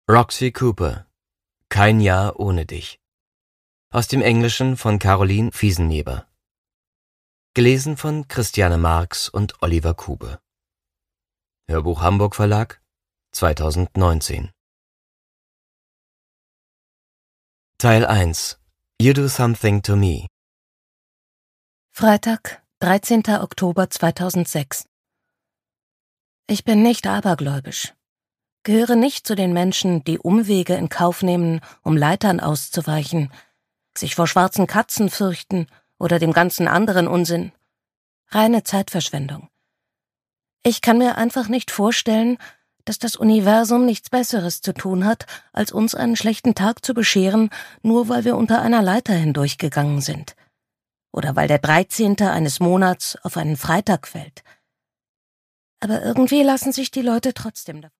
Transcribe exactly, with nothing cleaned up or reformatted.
Roxy Cooper. Kein Jahr ohne dich. Aus dem Englischen von Caroline Fiesenneber. Gelesen von Christiane Marx und Oliver Kube. Hörbuch Hamburg Verlag, zweitausendneunzehn. Teil eins. You Do Something to Me. Freitag, dreizehnter Oktober zweitausendsechs. Ich bin nicht abergläubisch. Gehöre nicht zu den Menschen, die Umwege in Kauf nehmen, um Leitern auszuweichen, sich vor schwarzen Katzen fürchten oder dem ganzen anderen Unsinn. Reine Zeitverschwendung. Ich kann mir einfach nicht vorstellen, dass das Universum nichts Besseres zu tun hat, als uns einen schlechten Tag zu bescheren, nur weil wir unter einer Leiter hindurchgegangen sind. Oder weil der dreizehnte eines Monats auf einen Freitag fällt. Aber irgendwie lassen sich die Leute trotzdem davon